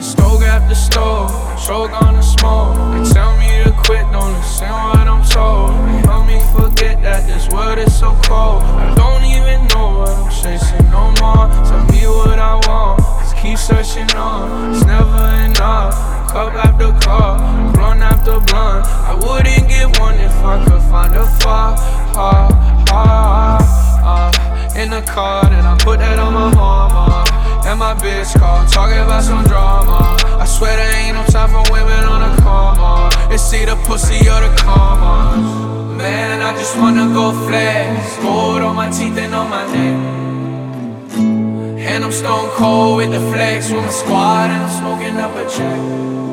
Stoke after stove, stroke on the smoke. They tell me to quit, don't listen what I'm told. They help me forget that this world is so cold. I don't even know what I'm chasing no more. Tell me what I want, just keep searching on. It's never enough, cup after cup, blunt after blunt. I wouldn't get one if I could find a far. In the car, then I put that on my mama. And my bitch call, talking about some drama. I swear there ain't no time for women on a coma. It's either pussy or the karma. Man, I just wanna go flex. Gold on my teeth and on my neck. And I'm stone cold with the flex with my squad, and I'm smoking up a check.